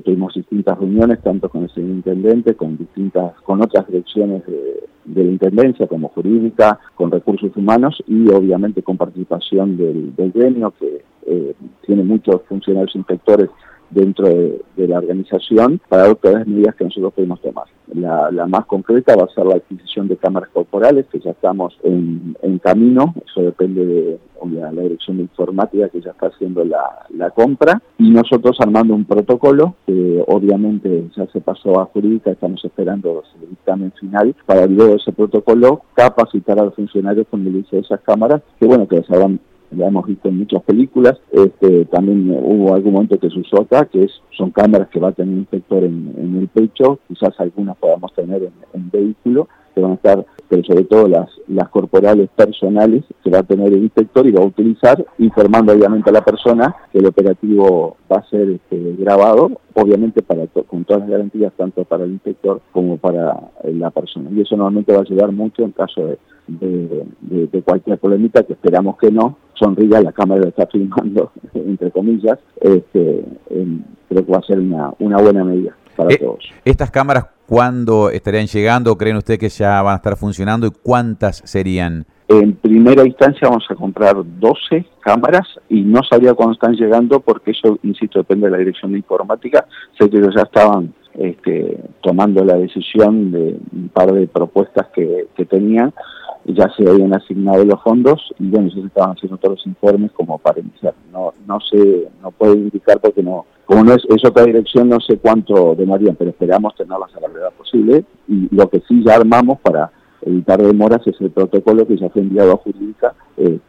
tuvimos distintas reuniones, tanto con el señor intendente, con otras direcciones de la intendencia, como jurídica, con recursos humanos y obviamente con participación del gremio, que tiene muchos funcionarios inspectores dentro de la organización, para ver todas las medidas que nosotros podemos tomar. La más concreta va a ser la adquisición de cámaras corporales, que ya estamos en camino. Eso depende de la dirección de informática, que ya está haciendo la compra, y nosotros armando un protocolo que obviamente ya se pasó a jurídica. Estamos esperando el dictamen final para luego de ese protocolo capacitar a los funcionarios con el uso de esas cámaras, que bueno, que la hemos visto en muchas películas. También hubo algún momento que se usó acá, que son cámaras que va a tener un inspector en el pecho, quizás algunas podamos tener en vehículo, que van a estar, pero sobre todo las corporales personales, que va a tener el inspector y va a utilizar, informando obviamente a la persona que el operativo va a ser grabado, obviamente con todas las garantías, tanto para el inspector como para la persona. Y eso normalmente va a ayudar mucho en caso de cualquier problemita, que esperamos que no. Sonría, la cámara lo está filmando, entre comillas. Creo que va a ser una buena medida para todos. ¿Estas cámaras cuándo estarían llegando? ¿Creen ustedes que ya van a estar funcionando? ¿Y cuántas serían? En primera instancia vamos a comprar 12 cámaras y no sabría cuándo están llegando, porque eso, insisto, depende de la dirección de informática. Sé que ellos ya estaban tomando la decisión de un par de propuestas que tenían, ya se habían asignado los fondos y bueno, ya se estaban haciendo todos los informes como para iniciar. No sé, no puedo indicar porque como no es otra dirección, no sé cuánto demorarían, pero esperamos tenerlas a la brevedad posible. Y lo que sí ya armamos para evitar demoras es el protocolo que ya fue enviado a jurídica,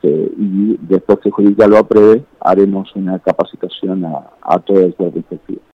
y después que jurídica lo apruebe, haremos una capacitación a todo el cuerpo inspectivo.